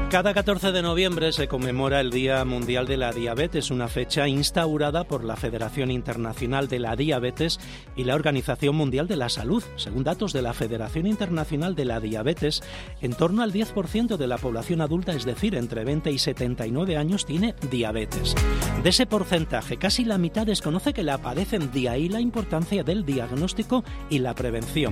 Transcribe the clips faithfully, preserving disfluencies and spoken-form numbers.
Cada catorce de noviembre se conmemora el Día Mundial de la Diabetes, una fecha instaurada por la Federación Internacional de la Diabetes y la Organización Mundial de la Salud. Según datos de la Federación Internacional de la Diabetes, en torno al diez por ciento de la población adulta, es decir, entre veinte y setenta y nueve años, tiene diabetes. De ese porcentaje, casi la mitad desconoce que la padecen, de ahí la importancia del diagnóstico y la prevención.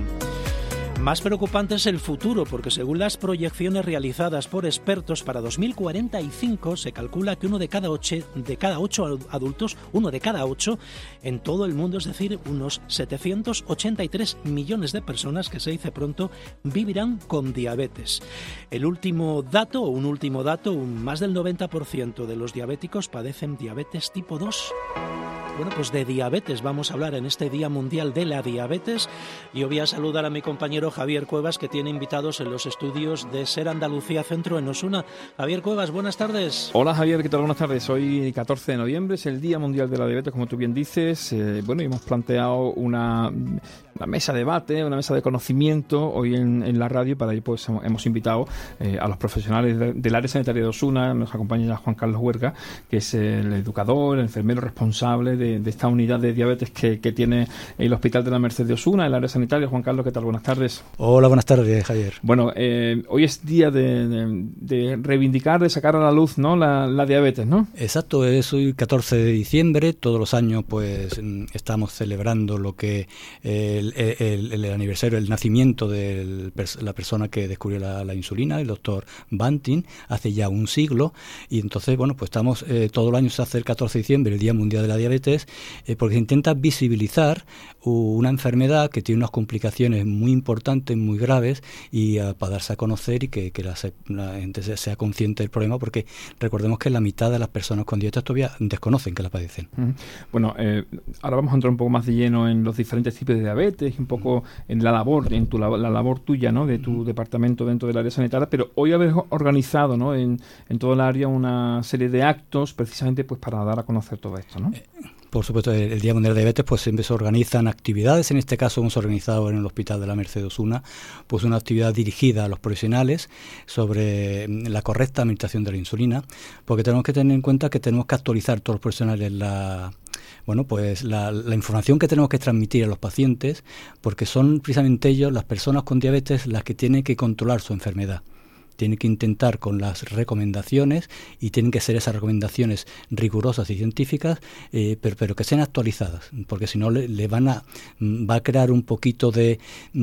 Más preocupante es el futuro, porque según las proyecciones realizadas por expertos, para dos mil cuarenta y cinco se calcula que uno de cada ocho, de cada ocho adultos, uno de cada ocho en todo el mundo, es decir, unos setecientos ochenta y tres millones de personas, que se dice pronto, vivirán con diabetes. El último dato, o un último dato, un más del noventa por ciento de los diabéticos padecen diabetes tipo dos. Bueno, pues de diabetes vamos a hablar en este Día Mundial de la Diabetes. Yo voy a saludar a mi compañero Javier Cuevas, que tiene invitados en los estudios de SER Andalucía Centro en Osuna. Javier Cuevas, buenas tardes. Hola Javier, ¿qué tal? Buenas tardes. Hoy catorce de noviembre es el Día Mundial de la Diabetes, como tú bien dices. Eh, bueno, hemos planteado una, una mesa de debate, una mesa de conocimiento hoy en, en la radio. Para ello pues hemos invitado eh, a los profesionales de, del área sanitaria de Osuna. Nos acompaña ya Juan Carlos Huerga, que es el educador, el enfermero responsable de De, de esta unidad de diabetes que, que tiene el Hospital de la Merced de Osuna, el área sanitaria. Juan Carlos, ¿qué tal? Buenas tardes. Hola, buenas tardes, Javier. Bueno, eh, hoy es día de, de, de reivindicar, de sacar a la luz, ¿no?, la, la diabetes, ¿no? Exacto, es hoy catorce de diciembre. Todos los años pues estamos celebrando lo que el, el, el aniversario, el nacimiento de la persona que descubrió la, la insulina, el doctor Banting, hace ya un siglo. Y entonces, bueno, pues estamos, eh, todo el año se hace el catorce de diciembre, el Día Mundial de la Diabetes, Eh, porque se intenta visibilizar una enfermedad que tiene unas complicaciones muy importantes, muy graves, y uh, para darse a conocer y que, que la, la gente sea consciente del problema, porque recordemos que la mitad de las personas con diabetes todavía desconocen que la padecen. Uh-huh. Bueno, eh, ahora vamos a entrar un poco más de lleno en los diferentes tipos de diabetes, un poco en la labor, en tu la labor tuya, ¿no?, de tu uh-huh. departamento dentro del área sanitaria, pero hoy habéis organizado, ¿no?, en, en todo el área una serie de actos precisamente pues para dar a conocer todo esto, ¿no? Eh, Por supuesto, el Día Mundial de la Diabetes pues siempre se organizan actividades. En este caso hemos organizado en el Hospital de la Merced de Osuna pues una actividad dirigida a los profesionales sobre la correcta administración de la insulina, porque tenemos que tener en cuenta que tenemos que actualizar todos los profesionales la bueno pues la, la información que tenemos que transmitir a los pacientes, porque son precisamente ellos, las personas con diabetes, las que tienen que controlar su enfermedad. Tienen que intentar con las recomendaciones, y tienen que ser esas recomendaciones rigurosas y científicas, eh, pero, pero que sean actualizadas, porque si no le, le van a va a crear un poquito de,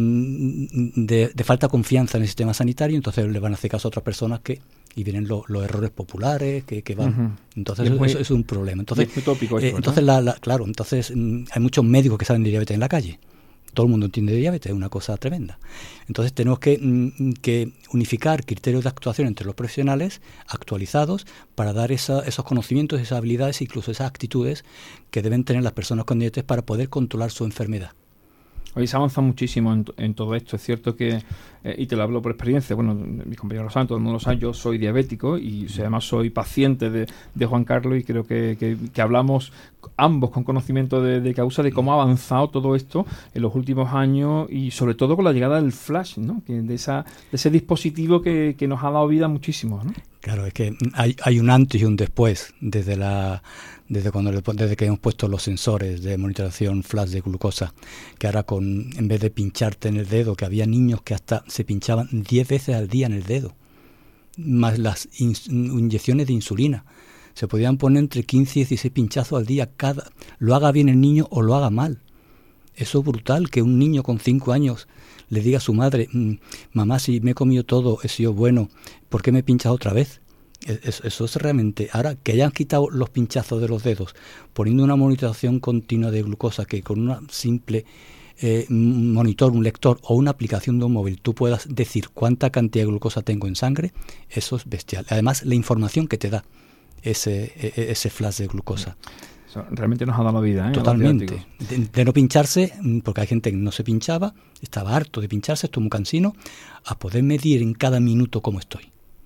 de, de falta de confianza en el sistema sanitario, entonces le van a hacer caso a otras personas que y vienen lo, los errores populares que, que van. Uh-huh. Entonces eso, muy, eso es un problema. Entonces, es muy tópico esto, eh, entonces la, la, claro, entonces hay muchos médicos que saben de diabetes en la calle. Todo el mundo entiende de diabetes, es una cosa tremenda. Entonces tenemos que, que unificar criterios de actuación entre los profesionales actualizados para dar esa, esos conocimientos, esas habilidades, incluso esas actitudes que deben tener las personas con diabetes para poder controlar su enfermedad. Hoy se avanza muchísimo en, en todo esto. Es cierto que, eh, y te lo hablo por experiencia, bueno, mis compañeros lo saben, todo el mundo lo sabe, yo soy diabético y o sea, además soy paciente de, de Juan Carlos, y creo que, que, que hablamos ambos con conocimiento de, de causa de cómo ha avanzado todo esto en los últimos años, y sobre todo con la llegada del flash, ¿no?, que de, esa, de ese dispositivo que, que nos ha dado vida muchísimo, ¿no? Claro, es que hay, hay un antes y un después desde la desde cuando desde que hemos puesto los sensores de monitorización flash de glucosa, que ahora con en vez de pincharte en el dedo, que había niños que hasta se pinchaban diez veces al día en el dedo, más las in, inyecciones de insulina. Se podían poner entre quince y dieciséis pinchazos al día, cada lo haga bien el niño o lo haga mal. Eso es brutal, que un niño con cinco años le diga a su madre: mamá, si me he comido todo, he sido bueno, ¿por qué me he pinchado otra vez? Eso, eso es realmente... Ahora, que hayan quitado los pinchazos de los dedos, poniendo una monitorización continua de glucosa, que con una simple eh, monitor, un lector o una aplicación de un móvil tú puedas decir cuánta cantidad de glucosa tengo en sangre, eso es bestial. Además, la información que te da ese, ese flash de glucosa. Eso realmente nos ha dado la vida, ¿eh? Totalmente. De, de no pincharse, porque hay gente que no se pinchaba, estaba harto de pincharse, estuvo muy cansino, a poder medir en cada minuto cómo estoy.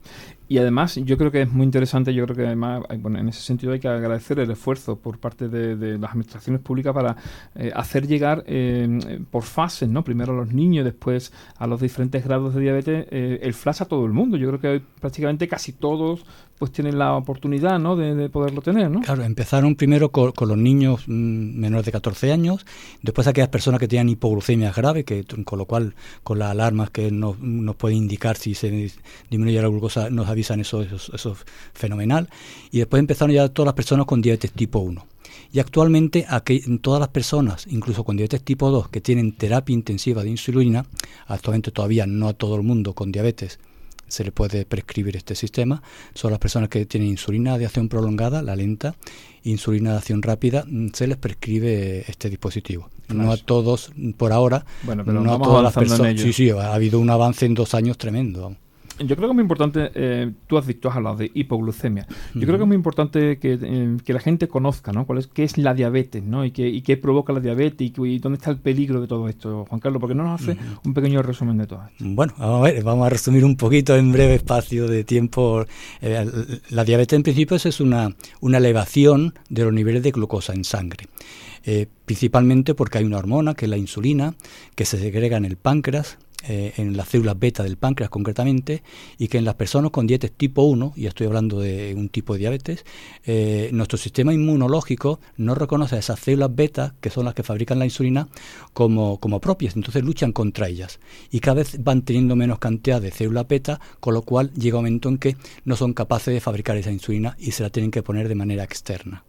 Y además yo creo que es muy interesante, yo creo que además, bueno, en ese sentido hay que agradecer el esfuerzo por parte de, de las administraciones públicas para eh, hacer llegar eh, por fases, ¿no? Primero a los niños, después a los diferentes grados de diabetes, eh, el flash a todo el mundo. Yo creo que hoy prácticamente casi todos pues tienen la oportunidad, ¿no? de, de poderlo tener, ¿no? Claro, empezaron primero con, con los niños mmm, menores de catorce años, después aquellas personas que tenían hipoglucemia grave, que con lo cual con las alarmas que nos, nos pueden indicar si se disminuye la glucosa nos avisan, eso, eso, eso es fenomenal. Y después empezaron ya todas las personas con diabetes tipo uno. Y actualmente aquí, todas las personas, incluso con diabetes tipo dos, que tienen terapia intensiva de insulina, actualmente todavía no a todo el mundo con diabetes se le puede prescribir este sistema, son las personas que tienen insulina de acción prolongada, la lenta, insulina de acción rápida, se les prescribe este dispositivo. Claro. No a todos por ahora, bueno, pero no a todas las personas. Sí, sí, ha habido un avance en dos años tremendo. Yo creo que es muy importante, eh, tú has dicho, has hablado de hipoglucemia. Yo uh-huh. creo que es muy importante que, eh, que la gente conozca, ¿no? Cuál es, qué es la diabetes, ¿no? Y qué, y qué provoca la diabetes y, y dónde está el peligro de todo esto, Juan Carlos, porque no nos hace uh-huh. un pequeño resumen de todo esto. Bueno, vamos a ver, vamos a resumir un poquito en breve espacio de tiempo. Eh, la diabetes en principio es una, una elevación de los niveles de glucosa en sangre. Eh, principalmente porque hay una hormona, que es la insulina, que se segrega en el páncreas, Eh, en las células beta del páncreas concretamente, y que en las personas con diabetes tipo uno, y estoy hablando de un tipo de diabetes, eh, nuestro sistema inmunológico no reconoce a esas células beta, que son las que fabrican la insulina, como, como propias, entonces luchan contra ellas, y cada vez van teniendo menos cantidad de células beta, con lo cual llega un momento en que no son capaces de fabricar esa insulina y se la tienen que poner de manera externa.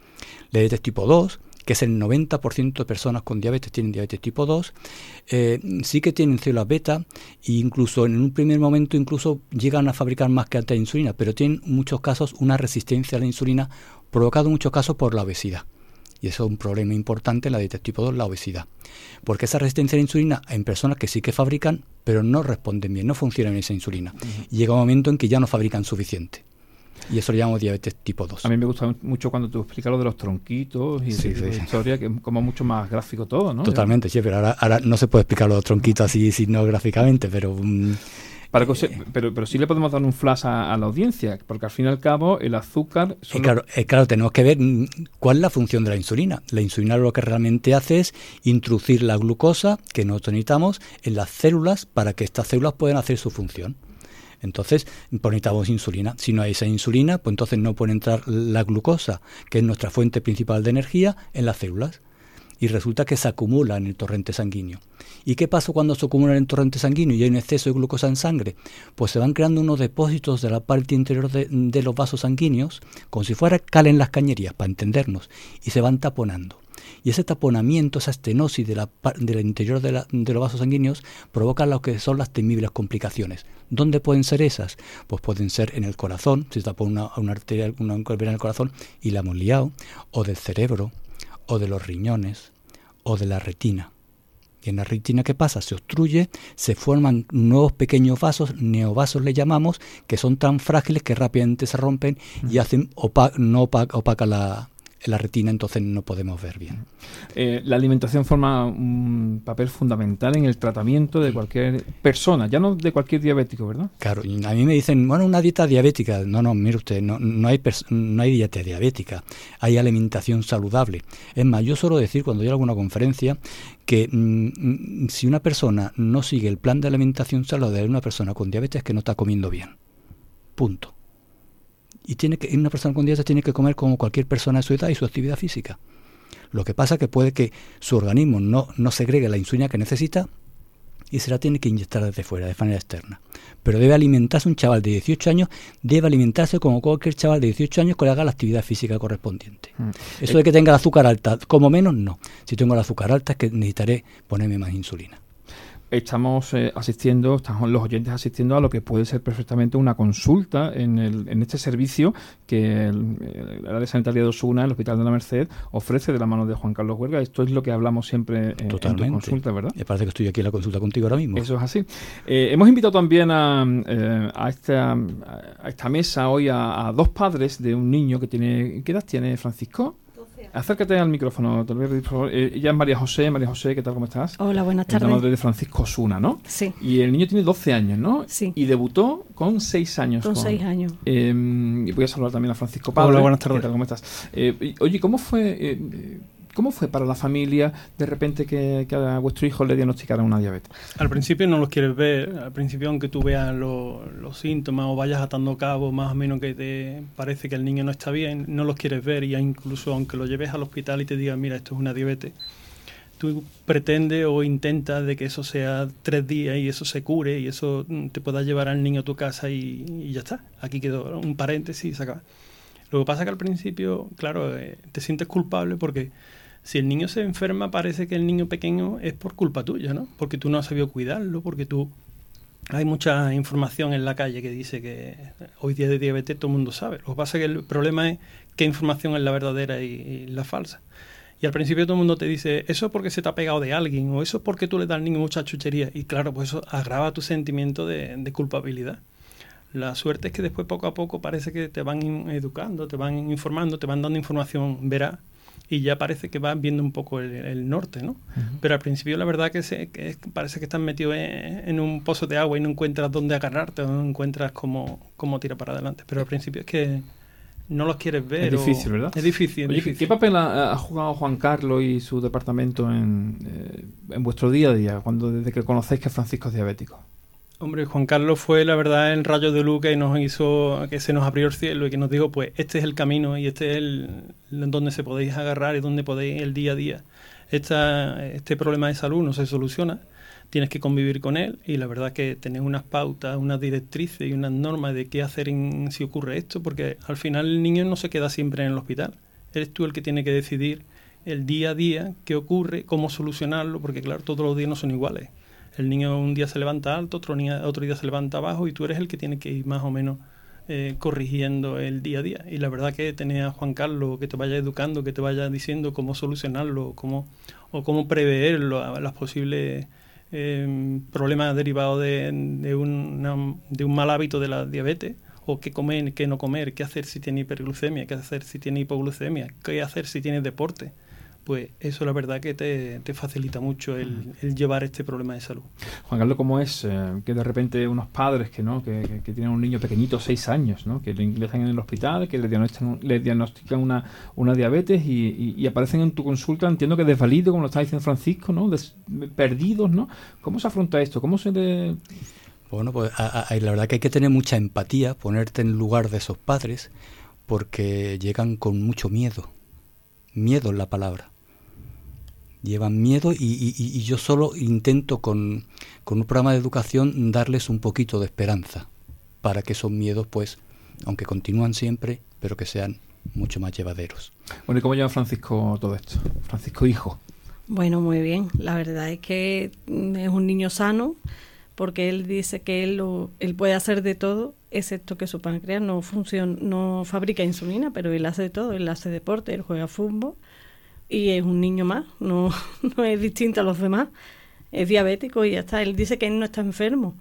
La diabetes tipo dos, que es el noventa por ciento de personas con diabetes tienen diabetes tipo dos, eh, sí que tienen células beta e incluso en un primer momento incluso llegan a fabricar más cantidad de insulina, pero tienen en muchos casos una resistencia a la insulina provocada en muchos casos por la obesidad. Y eso es un problema importante en la diabetes tipo dos, la obesidad. Porque esa resistencia a la insulina en personas que sí que fabrican, pero no responden bien, no funcionan en esa insulina. Uh-huh. Y llega un momento en que ya no fabrican suficiente. Y eso lo llamamos diabetes tipo dos. A mí me gusta mucho cuando tú explicas lo de los tronquitos y sí, esa sí. historia, que es como mucho más gráfico todo, ¿no? Totalmente, sí, pero ahora, ahora no se puede explicar los tronquitos así, sino gráficamente, pero... Um, Para que, eh, pero, pero sí le podemos dar un flash a, a la audiencia, porque al fin y al cabo el azúcar... Eh, claro, eh, claro, tenemos que ver cuál es la función de la insulina. La insulina lo que realmente hace es introducir la glucosa que nosotros necesitamos en las células para que estas células puedan hacer su función. Entonces, pues necesitamos insulina. Si no hay esa insulina, pues entonces no puede entrar la glucosa, que es nuestra fuente principal de energía, en las células. Y resulta que se acumula en el torrente sanguíneo. ¿Y qué pasa cuando se acumula en el torrente sanguíneo y hay un exceso de glucosa en sangre? Pues se van creando unos depósitos de la parte interior de, de los vasos sanguíneos, como si fuera cal en las cañerías, para entendernos, y se van taponando. Y ese taponamiento, esa estenosis de la, del interior de, la, de los vasos sanguíneos provoca lo que son las temibles complicaciones. ¿Dónde pueden ser esas? Pues pueden ser en el corazón, si se tapó una, una arteria, una arteria en el corazón y la hemos liado, o del cerebro, o de los riñones, o de la retina. Y en la retina, ¿qué pasa? Se obstruye, se forman nuevos pequeños vasos, neovasos le llamamos, que son tan frágiles que rápidamente se rompen y hacen opa- no opaca, opaca la... la retina, entonces no podemos ver bien. Eh, la alimentación forma un papel fundamental en el tratamiento de cualquier persona, ya no de cualquier diabético, ¿verdad? Claro, y a mí me dicen, bueno, una dieta diabética. No, no, mire usted, no, no, hay pers- no hay dieta diabética, hay alimentación saludable. Es más, yo suelo decir cuando yo hago una conferencia que mmm, si una persona no sigue el plan de alimentación saludable de una persona con diabetes, es que no está comiendo bien. Punto. Y tiene que, una persona con diabetes tiene que comer como cualquier persona de su edad y su actividad física. Lo que pasa es que puede que su organismo no, no segregue la insulina que necesita y se la tiene que inyectar desde fuera, de manera externa. Pero debe alimentarse, un chaval de dieciocho años debe alimentarse como cualquier chaval de dieciocho años que le haga la actividad física correspondiente. Mm. Eso de que tenga el azúcar alta, como menos, no. Si tengo el azúcar alta es que necesitaré ponerme más insulina. Estamos eh, asistiendo, estamos los oyentes asistiendo a lo que puede ser perfectamente una consulta en, el, en este servicio que el, el área sanitaria de Osuna, el Hospital de la Merced, ofrece de la mano de Juan Carlos Huerga. Esto es lo que hablamos siempre en, en tu consulta, ¿verdad? Me parece que estoy aquí en la consulta contigo ahora mismo. Eso es así. Eh, hemos invitado también a, eh, a, esta, a esta mesa hoy a, a dos padres de un niño que tiene... ¿Qué edad tiene, Francisco? Acércate al micrófono, por favor. Eh, ella es María José. María José, ¿qué tal? ¿Cómo estás? Hola, buenas tardes. Es la madre de Francisco Osuna, ¿no? Sí. Y el niño tiene doce años, ¿no? Sí. Y debutó con seis años. Con seis años. Eh, y voy a saludar también a Francisco Padre. Hola, buenas tardes. ¿Qué tal? ¿Cómo estás? Eh, oye, ¿cómo fue, eh, ¿cómo fue para la familia de repente que, que a vuestro hijo le diagnosticaran una diabetes? Al principio no los quieres ver. Al principio, aunque tú veas lo, los síntomas o vayas atando cabos más o menos que te parece que el niño no está bien, no los quieres ver. Y incluso aunque lo lleves al hospital y te digan, mira, esto es una diabetes, tú pretendes o intentas de que eso sea tres días y eso se cure y eso te pueda llevar al niño a tu casa y, y ya está. Aquí quedó un paréntesis y se acaba. Lo que pasa es que al principio, claro, eh, te sientes culpable porque si el niño se enferma, parece que el niño pequeño es por culpa tuya, ¿no? Porque tú no has sabido cuidarlo, porque tú... Hay mucha información en la calle que dice que hoy día de diabetes todo el mundo sabe. Lo que pasa es que el problema es qué información es la verdadera y, y la falsa. Y al principio todo el mundo te dice, eso es porque se te ha pegado de alguien, o eso es porque tú le das al niño mucha chuchería. Y claro, pues eso agrava tu sentimiento de, de culpabilidad. La suerte es que después poco a poco parece que te van educando, te van informando, te van dando información veraz. Y ya parece que vas viendo un poco el, el norte, ¿no? Uh-huh. Pero al principio la verdad que, se, que parece que estás metido en, en un pozo de agua y no encuentras dónde agarrarte, o no encuentras cómo, cómo tirar para adelante. Pero al principio es que no los quieres ver. Es difícil, ¿verdad? Es difícil. Es Oye, difícil. ¿qué papel ha, ha jugado Juan Carlos y su departamento en, eh, en vuestro día a día, cuando desde que conocéis que Francisco es diabético? Hombre, Juan Carlos fue, la verdad, el rayo de luz que nos hizo, que se nos abrió el cielo y que nos dijo, pues, este es el camino y este es el donde se podéis agarrar y donde podéis el día a día. Esta, este problema de salud no se soluciona, tienes que convivir con él y la verdad que tenés unas pautas, unas directrices y unas normas de qué hacer en, si ocurre esto, porque al final el niño no se queda siempre en el hospital. Eres tú el que tiene que decidir el día a día qué ocurre, cómo solucionarlo, porque claro, todos los días no son iguales. El niño un día se levanta alto, otro día, otro día se levanta bajo y tú eres el que tiene que ir más o menos eh, corrigiendo el día a día. Y la verdad que tener a Juan Carlos que te vaya educando, que te vaya diciendo cómo solucionarlo cómo, o cómo prever lo, las posibles eh, problemas derivados de, de, una, de un mal hábito de la diabetes, o qué comer, qué no comer, qué hacer si tiene hiperglucemia, qué hacer si tiene hipoglucemia, qué hacer si tiene deporte. Pues eso la verdad que te, te facilita mucho el, el llevar este problema de salud. Juan Carlos, ¿cómo es eh, que de repente unos padres que no que, que, que tienen un niño pequeñito, seis años, ¿no? Que le ingresan en el hospital, que le diagnostican, le diagnostican una, una diabetes y, y, y aparecen en tu consulta, entiendo que desvalidos, como lo está diciendo Francisco, ¿no? Des, perdidos, ¿no? ¿Cómo se afronta esto? ¿Cómo se le...? Bueno, pues a, a, la verdad que hay que tener mucha empatía, ponerte en lugar de esos padres, porque llegan con mucho miedo. Miedo es la palabra. Llevan miedo y, y, y yo solo intento con, con un programa de educación darles un poquito de esperanza para que esos miedos, pues, aunque continúan siempre, pero que sean mucho más llevaderos. Bueno, ¿y cómo lleva Francisco todo esto? Francisco hijo. Bueno, muy bien. La verdad es que es un niño sano porque él dice que él, lo, él puede hacer de todo, excepto que su páncreas no funciona, no fabrica insulina, pero él hace de todo. Él hace deporte, él juega fútbol. Y es un niño más, no, no es distinto a los demás, es diabético y ya está. Él dice que él no está enfermo.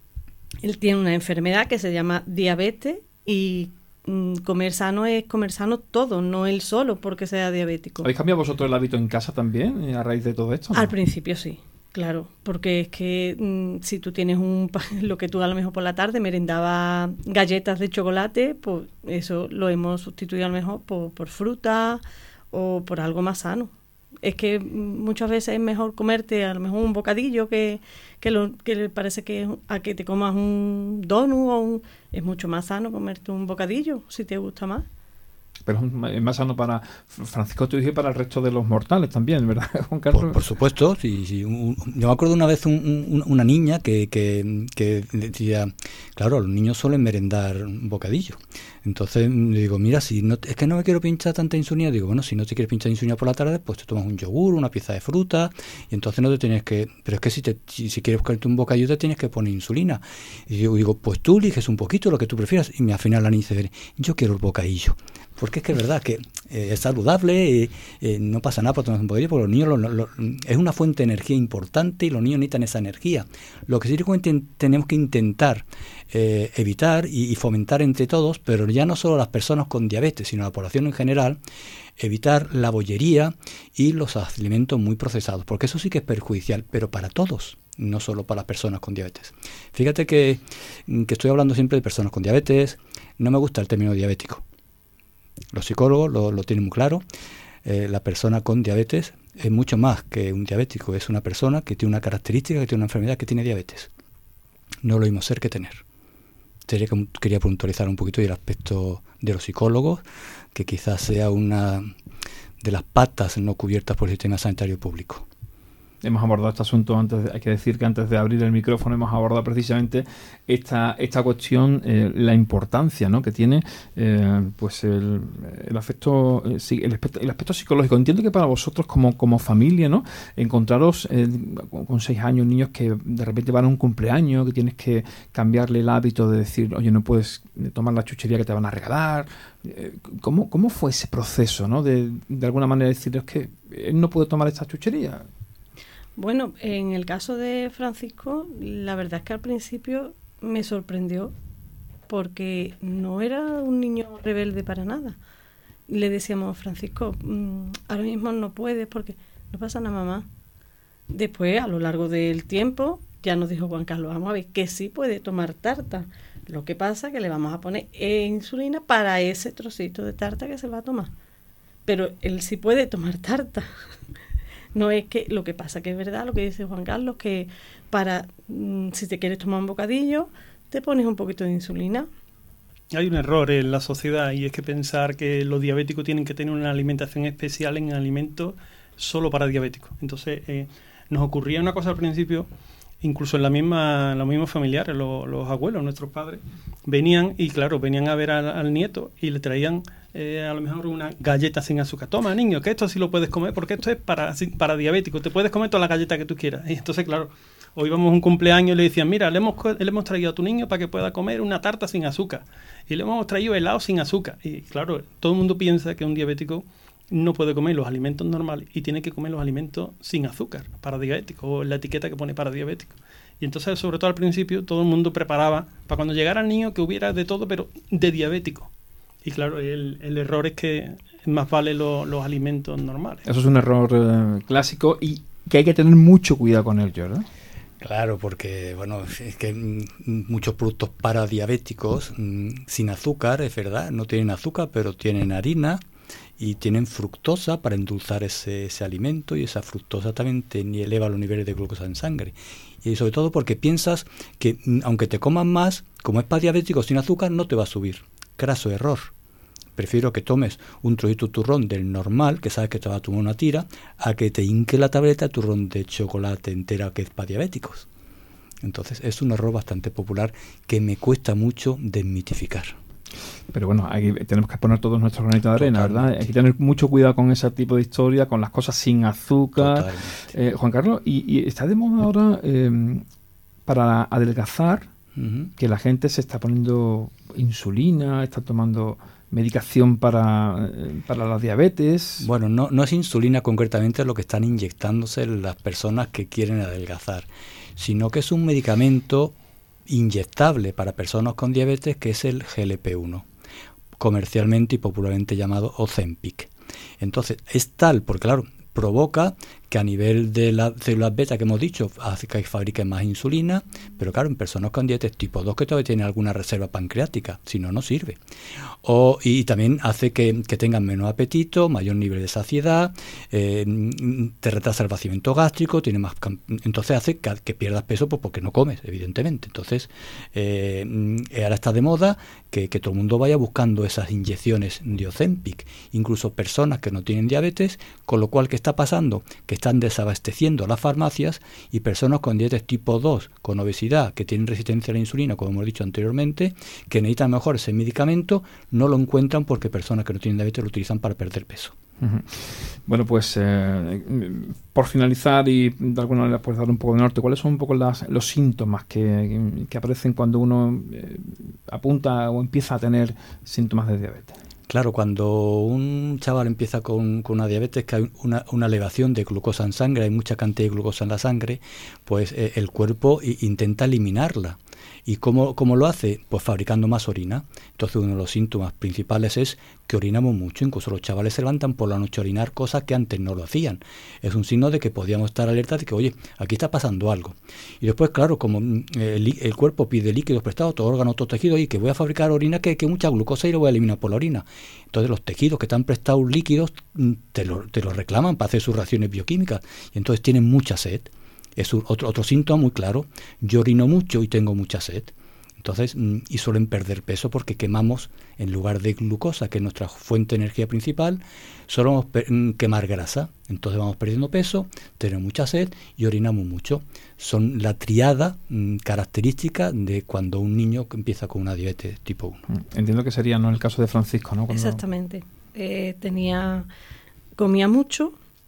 Él tiene una enfermedad que se llama diabetes y mm, comer sano es comer sano todo, no él solo porque sea diabético. ¿Habéis cambiado vosotros el hábito en casa también a raíz de todo esto, ¿no? Al principio sí, claro, porque es que mm, si tú tienes un lo que tú a lo mejor por la tarde merendabas galletas de chocolate, pues eso lo hemos sustituido a lo mejor por, por fruta o por algo más sano. Es que muchas veces es mejor comerte a lo mejor un bocadillo que, que, lo, que le parece que a que te comas un donut o un... Es mucho más sano comerte un bocadillo, si te gusta más. Pero es más sano para Francisco, tú dices, para el resto de los mortales también, ¿verdad, Juan Carlos? Por, por supuesto, sí, sí. Un, yo me acuerdo una vez un, un, una niña que, que, que decía, claro, los niños suelen merendar un bocadillo. Entonces le digo, mira, si no, es que no me quiero pinchar tanta insulina. Digo, bueno, si no te quieres pinchar insulina por la tarde, pues te tomas un yogur, una pieza de fruta, y entonces no te tienes que... Pero es que si te, si, si quieres buscarte un bocadillo te tienes que poner insulina. Y yo digo, pues tú eliges un poquito lo que tú prefieras. Y al final la niña dice, yo quiero el bocadillo. Porque es que es verdad que eh, es saludable, y eh, no pasa nada por tomar un poquillo, porque los niños lo, lo, lo, es una fuente de energía importante y los niños necesitan esa energía. Lo que sí que tenemos que intentar eh, evitar y, y fomentar entre todos, pero ya no solo las personas con diabetes, sino la población en general, evitar la bollería y los alimentos muy procesados, porque eso sí que es perjudicial, pero para todos, no solo para las personas con diabetes. Fíjate que, que estoy hablando siempre de personas con diabetes, no me gusta el término diabético. Los psicólogos lo, lo tienen muy claro. Eh, la persona con diabetes es mucho más que un diabético, es una persona que tiene una característica, que tiene una enfermedad, que tiene diabetes. No lo mismo ser que tener. Quería puntualizar un poquito y el aspecto de los psicólogos, que quizás sea una de las patas no cubiertas por el sistema sanitario público. Hemos abordado este asunto antes, de, hay que decir que antes de abrir el micrófono hemos abordado precisamente esta esta cuestión, eh, la importancia, ¿no?, que tiene eh, pues el, el aspecto eh, el aspecto el aspecto psicológico. Entiendo que para vosotros como como familia, ¿no?, encontraros eh, con seis años, niños que de repente van a un cumpleaños, que tienes que cambiarle el hábito de decir, oye, no puedes tomar la chuchería que te van a regalar. ¿Cómo, cómo fue ese proceso, ¿no?, de, de alguna manera decir, es que él no puede tomar esta chuchería? Bueno, en el caso de Francisco, la verdad es que al principio me sorprendió porque no era un niño rebelde para nada. Le decíamos, Francisco, mmm, ahora mismo no puedes porque no pasa nada, mamá. Después, a lo largo del tiempo, ya nos dijo Juan Carlos, vamos a ver, que sí puede tomar tarta. Lo que pasa es que le vamos a poner insulina para ese trocito de tarta que se va a tomar. Pero él sí puede tomar tarta. No es que, lo que pasa que es verdad lo que dice Juan Carlos, que para, mmm, si te quieres tomar un bocadillo, te pones un poquito de insulina. Hay un error en la sociedad y es que pensar que los diabéticos tienen que tener una alimentación especial en alimentos solo para diabéticos. Entonces, eh, nos ocurría una cosa al principio, incluso en la misma, los mismos familiares, los, los abuelos, nuestros padres, venían y claro, venían a ver al, al nieto y le traían eh, a lo mejor una galleta sin azúcar. Toma, niño, que esto sí lo puedes comer porque esto es para, para diabéticos, te puedes comer todas las galletas que tú quieras. Y entonces, claro, hoy íbamos a un cumpleaños y le decían, mira, le hemos, le hemos traído a tu niño para que pueda comer una tarta sin azúcar. Y le hemos traído helado sin azúcar. Y claro, todo el mundo piensa que un diabético no puede comer los alimentos normales y tiene que comer los alimentos sin azúcar para diabéticos, o la etiqueta que pone para diabéticos. Y entonces, sobre todo al principio, todo el mundo preparaba para cuando llegara el niño que hubiera de todo, pero de diabético. Y claro, el, el error es que más vale lo, los alimentos normales. Eso es un error eh, clásico y que hay que tener mucho cuidado con ello, ¿no? Claro, porque bueno, es que mm, muchos productos para diabéticos mm, sin azúcar, es verdad, no tienen azúcar, pero tienen harina y tienen fructosa para endulzar ese, ese alimento, y esa fructosa también te eleva los niveles de glucosa en sangre. Y sobre todo porque piensas que mm, aunque te comas más, como es para diabéticos sin azúcar, no te va a subir. Craso error. Prefiero que tomes un trocito de turrón del normal, que sabes que te va a tomar una tira, a que te hinque la tableta de turrón de chocolate entera que es para diabéticos. Entonces es un error bastante popular que me cuesta mucho desmitificar. Pero bueno, aquí tenemos que poner todos nuestros granitos de arena, Totalmente. ¿Verdad? Hay que tener mucho cuidado con ese tipo de historia, con las cosas sin azúcar. Eh, Juan Carlos, y, y está de moda ahora eh, para adelgazar, uh-huh. que la gente se está poniendo insulina, está tomando medicación para, para la diabetes. Bueno, no, no es insulina concretamente lo que están inyectándose las personas que quieren adelgazar, sino que es un medicamento inyectable para personas con diabetes, que es el G L P uno, comercialmente y popularmente llamado Ozempic. Entonces, es tal, porque claro, provoca que a nivel de las células beta que hemos dicho, hace que fabriquen más insulina, pero claro, en personas con diabetes tipo dos que todavía tienen alguna reserva pancreática, si no, no sirve. O, y también hace que, que tengan menos apetito, mayor nivel de saciedad, eh, te retrasa el vaciamiento gástrico, tiene más, entonces hace que, que pierdas peso pues porque no comes, evidentemente. Entonces, eh, ahora está de moda que, que todo el mundo vaya buscando esas inyecciones de Ozempic, incluso personas que no tienen diabetes, con lo cual, ¿qué está pasando? Que están desabasteciendo las farmacias, y personas con diabetes tipo dos, con obesidad, que tienen resistencia a la insulina, como hemos dicho anteriormente, que necesitan mejor ese medicamento, no lo encuentran porque personas que no tienen diabetes lo utilizan para perder peso. Uh-huh. Bueno, pues eh, por finalizar y de alguna manera pues dar un poco de norte, ¿cuáles son un poco las, los síntomas que, que aparecen cuando uno eh, apunta o empieza a tener síntomas de diabetes? Claro, cuando un chaval empieza con, con una diabetes, que hay una, una elevación de glucosa en sangre, hay mucha cantidad de glucosa en la sangre, pues eh, el cuerpo i- intenta eliminarla. ¿Y cómo, cómo lo hace? Pues fabricando más orina. Entonces uno de los síntomas principales es que orinamos mucho. Incluso los chavales se levantan por la noche a orinar, cosas que antes no lo hacían. Es un signo de que podíamos estar alerta de que, oye, aquí está pasando algo. Y después, claro, como el, el cuerpo pide líquidos prestados, todo órgano, todo tejido, y que voy a fabricar orina, que, que mucha glucosa y lo voy a eliminar por la orina. Entonces los tejidos que están prestados líquidos te lo, te lo reclaman para hacer sus reacciones bioquímicas. Y entonces tienen mucha sed. Es otro, otro síntoma muy claro. Yo orino mucho y tengo mucha sed. Entonces, y suelen perder peso porque quemamos, en lugar de glucosa, que es nuestra fuente de energía principal, solemos quemar grasa. Entonces vamos perdiendo peso, tenemos mucha sed y orinamos mucho. Son la triada mmm, característica de cuando un niño empieza con una diabetes tipo uno. Entiendo que sería no el caso de Francisco, ¿no? Cuando... Exactamente. Eh, tenía, comía mucho.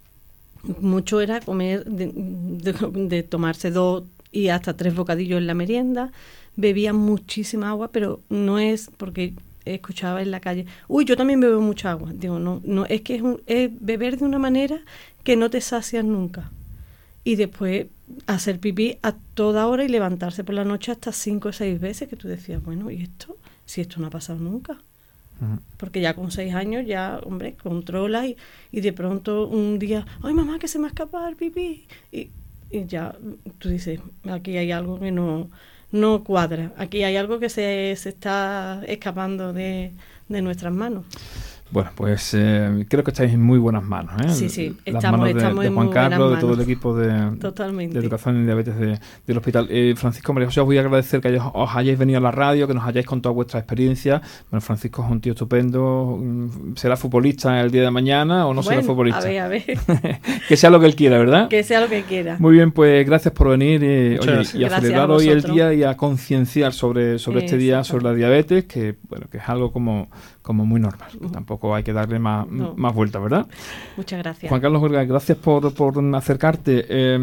Mucho era comer, de, de, de tomarse dos y hasta tres bocadillos en la merienda. Bebía muchísima agua, pero no es porque escuchaba en la calle, uy, yo también bebo mucha agua. Digo, no, no es que es, un, es beber de una manera que no te sacias nunca. Y después hacer pipí a toda hora y levantarse por la noche hasta cinco o seis veces, que tú decías, bueno, ¿y esto? Si esto no ha pasado nunca. Porque ya con seis años ya, hombre, controla y, y de pronto un día, ay mamá, que se me ha escapado el pipí y, y ya tú dices, aquí hay algo que no, no cuadra, aquí hay algo que se, se está escapando de, de nuestras manos. Bueno, pues eh, creo que estáis en muy buenas manos, ¿eh? Sí, sí, Las estamos, manos de, estamos de en Juan muy Carlos, buenas de todo el manos. equipo de, Totalmente. de educación en diabetes de, del hospital. Eh, Francisco, María José, os voy a agradecer que hayáis, os hayáis venido a la radio, que nos hayáis contado vuestra experiencia. Bueno, Francisco es un tío estupendo. ¿Será futbolista el día de mañana o no bueno, será futbolista? A ver, a ver. Que sea lo que él quiera, ¿verdad? Que sea lo que quiera. Muy bien, pues gracias por venir eh, oye, y a gracias celebrar a hoy el vosotros. día y a concienciar sobre, sobre este día, sobre la diabetes, que bueno, que es algo como, como muy normal, que tampoco hay que darle más, No. más vueltas, ¿verdad? Muchas gracias. Juan Carlos Gorga, gracias por, por acercarte.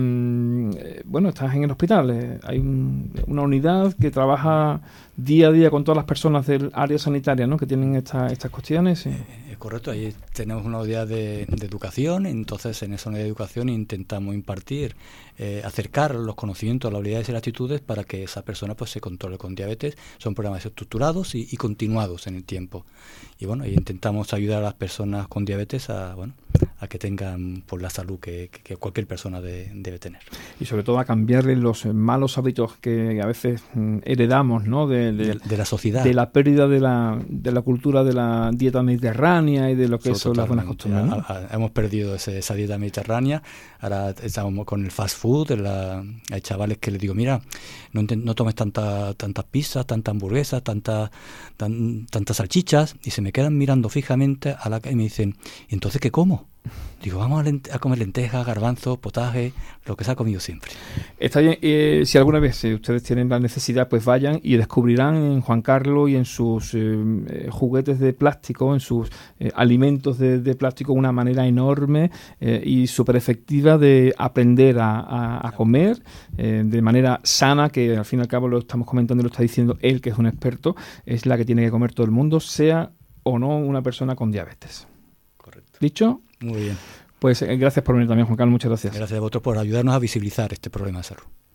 Eh, bueno, estás en el hospital, eh, hay un, una unidad que trabaja día a día con todas las personas del área sanitaria, ¿no?, que tienen esta, estas cuestiones. Eh. Eh, correcto, ahí tenemos una unidad de, de educación, entonces en esa unidad de educación intentamos impartir, eh, acercar los conocimientos, las habilidades y las actitudes para que esa persona pues se controle con diabetes. Son programas estructurados y, y continuados en el tiempo. Y bueno, ahí intentamos ayudar a las personas con diabetes a, bueno, a que tengan por la salud que, que, que cualquier persona de, debe tener. Y sobre todo a cambiarle los malos hábitos que a veces mm, heredamos, ¿no?, de, de, de, de la sociedad. De la pérdida de la, de la cultura de la dieta mediterránea y de lo que so, son las buenas costumbres, ¿no? A, a, hemos perdido ese, esa dieta mediterránea, ahora estamos con el fast food, la, hay chavales que les digo, mira, no, no tomes tanta, tantas pizzas, tantas hamburguesas, tantas tan, tantas salchichas, y se me quedan mirando fijamente a la y me dicen, ¿entonces qué como? Digo, vamos a, lente- a comer lentejas, garbanzos, potaje, lo que se ha comido siempre. Está bien, eh, si alguna vez eh, ustedes tienen la necesidad, pues vayan y descubrirán en Juan Carlos y en sus eh, juguetes de plástico, en sus eh, alimentos de, de plástico, una manera enorme eh, y súper efectiva de aprender a, a, a comer eh, de manera sana, que al fin y al cabo lo estamos comentando y lo está diciendo él, que es un experto, es la que tiene que comer todo el mundo, sea o no una persona con diabetes. Correcto. ¿Dicho? Muy bien. Pues eh, gracias por venir también, Juan Carlos, muchas gracias. Gracias a vosotros por ayudarnos a visibilizar este problema de salud.